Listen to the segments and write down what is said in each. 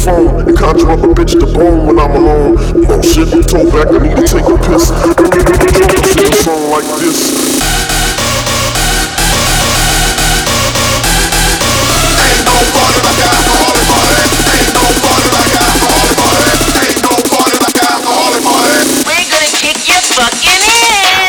phone and conjure up a bitch to bone when I'm alone. Oh shit, toe back, I need to take a piss. Sing a song like this. Ain't no party like alcoholic party. Ain't no party like alcoholic party. Ain't no party like alcoholic party. We're gonna kick your fucking ass.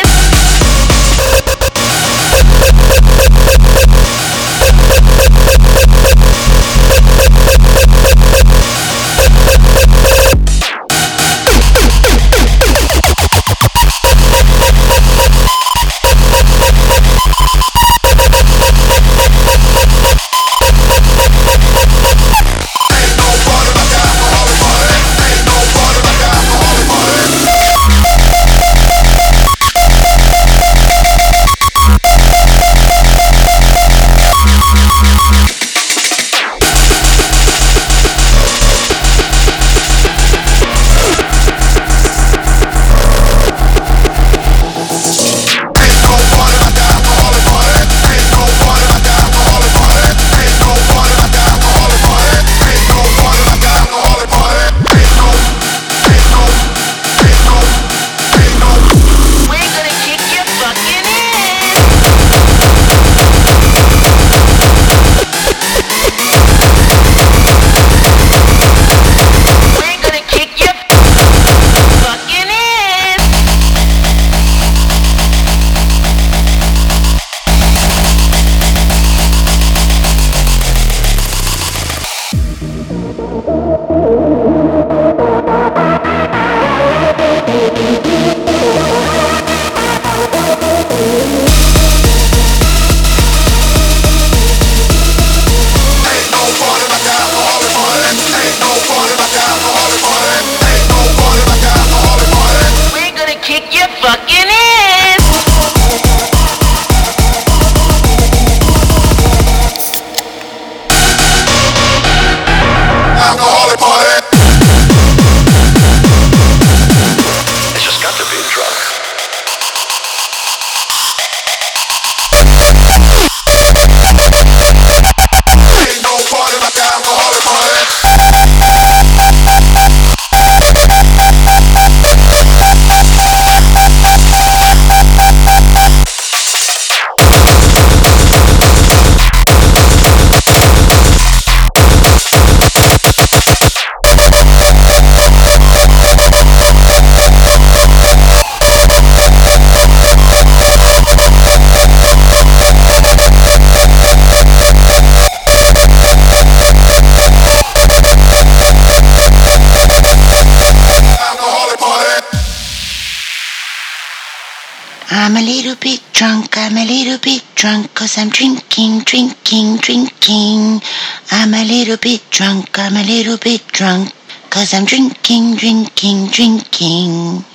I'm a little bit drunk, I'm a little bit drunk, 'cause I'm drinking. I'm a little bit drunk, I'm a little bit drunk, 'cause I'm drinking.